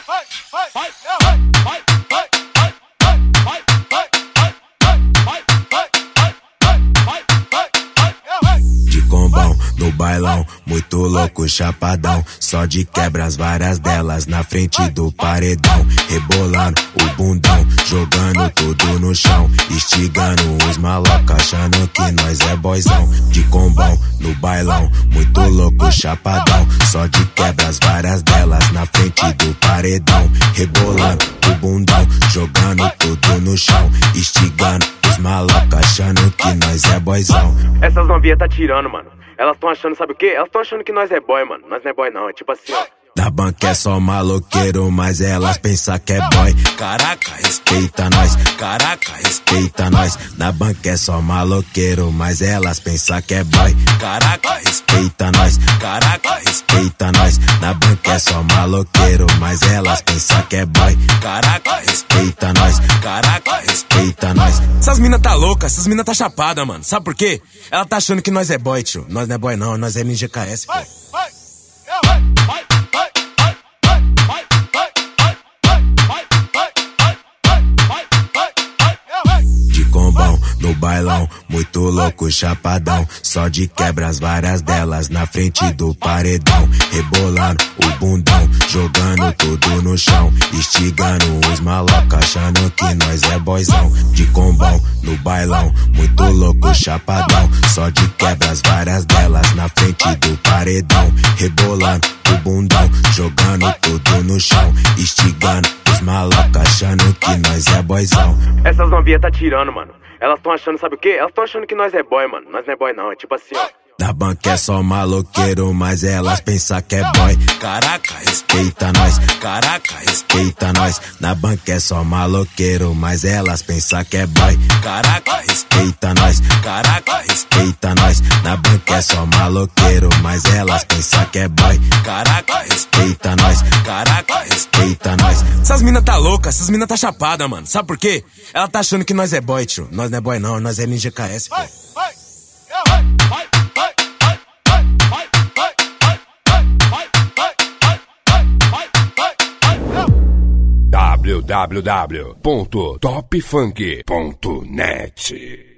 De combão no bailão, muito louco, chapadão. Só de quebras, várias delas na frente do paredão. Rebolando o bundão, jogando tudo no chão. Instigando os malocas, achando que nós é boizão. De combão no bailão, muito louco, chapadão. Só de quebras, várias delas na frente do paredão. Rebolando o bundão, jogando tudo no chão. Instigando os malocas, achando que nós é boizão. Essas novinhas tá tirando, mano. Elas tão achando, sabe o quê? Elas tão achando que nós é boy, mano. Nós não é boy não, é tipo assim, ó. Da banca é só maloqueiro, mas elas pensam que é boy. Caraca, respeita nós, caraca, respeita nós. Na banca é só maloqueiro, mas elas pensam que é boy. Caraca, respeita nós, caraca, respeita nós. Na banca é só maloqueiro, mas elas pensam que é boy. Caraca, respeita nós, caraca, respeita nós. Essas mina tá louca, essas mina tá chapada, mano. Sabe por quê? Ela tá achando que nós é boy, tio. Nós não é boy não, nós é NGKS, pô. No bailão, muito louco, chapadão. Só de quebras, várias delas na frente do paredão. Rebolando o bundão, jogando tudo no chão. Instigando os malocas, achando que nós é boizão. De combão, no bailão, muito louco, chapadão. Só de quebras, várias delas na frente do paredão. Rebolando o bundão, jogando tudo no chão. Instigando os malocas, achando que nós é boizão. Essas novinhas tá tirando, mano. Elas tão achando, sabe o quê? Elas tão achando que nós é boy, mano. Nós não é boy não, é tipo assim, ó. Da banca é só maloqueiro, mas elas pensam que é boy. Caraca, respeita nós, caraca, respeita nós. Na banca é só maloqueiro, mas elas pensam que é boy. Caraca, respeita nós, caraca, respeita nós. Na banca é só maloqueiro, mas elas pensam que é boy. Caraca, respeita nós, caraca, respeita nós. Essas mina tá louca, essas mina tá chapada, mano. Sabe por quê? Ela tá achando que nós é boy, tio. Nós não é boy não, nós é NGKS, pô. www.topfunk.net